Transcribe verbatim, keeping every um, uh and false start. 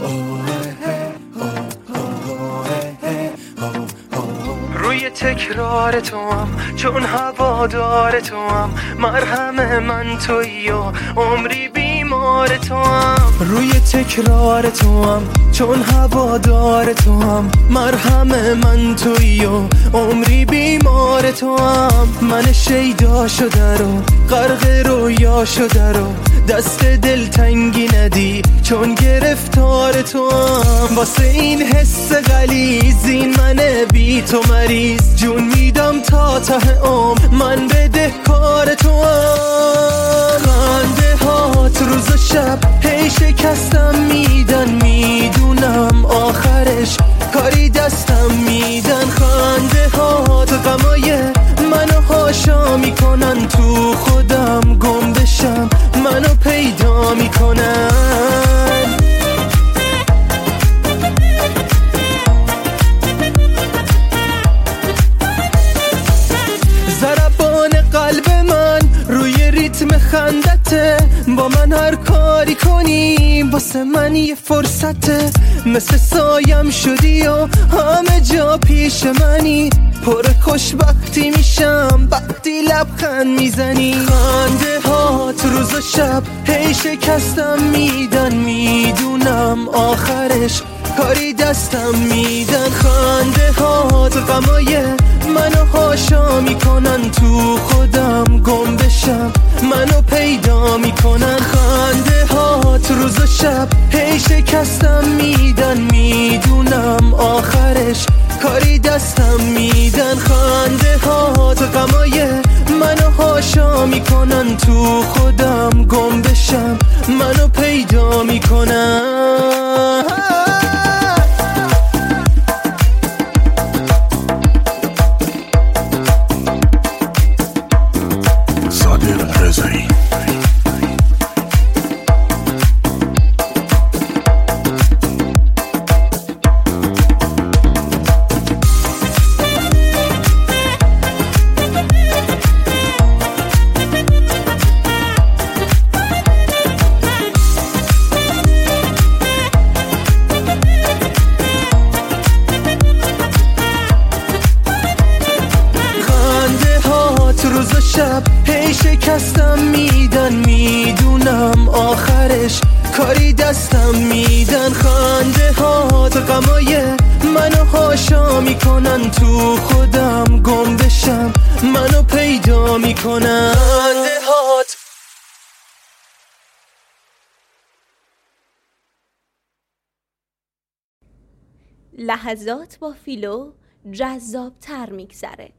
روی تکرار تو هم چون هوادار تو هم مرهم من تویی و عمری بیمار تو هم. روی تکرار تو هم چون هوادار تو هم مرهم من تویی و عمری بیمار تو هم. من شیدا شده رو غرق رویا شده رو دست دلتنگی ندی چون گرفتار تو هم. واسه این حس غلیظ من بی تو مریض جون میدم تا ته عمر من بده کار تو هم. خنده هات روز و شب هی شکستم میدن میدونم آخرش کاری دستم میدن. خنده هات غمای منو هاشا میکنن تو خودم گم بشم منو پیدا میکنن. ضربان قلب من روی ریتم خندته با من هر کاری کنی واسه من یه فرصته. مثل سایم شدی و همه جا پیش منی پر خوشبختی میشم وقتی لبخند میزنی. خنده هات روز و شب هی شکستم میدن میدونم آخرش کاری دستم میدن. خنده هات غمای منو هاشا میکنن تو خودم گم بشم منو پیدا میکنن. خنده هات روز و شب هی شکستم میدن میدونم آخرش کاری دستم میدن. خنده هات غمای منو هاشا میکنن تو خودم گم بشم منو پیدا میکنن. روز و شب هی شکستم میدن میدونم آخرش کاری دستم میدن. خنده هات غمای منو هاشا میکنن تو خودم گم بشم منو پیدا میکنن. خنده هات لحظات با فیلو جذاب تر میگذره.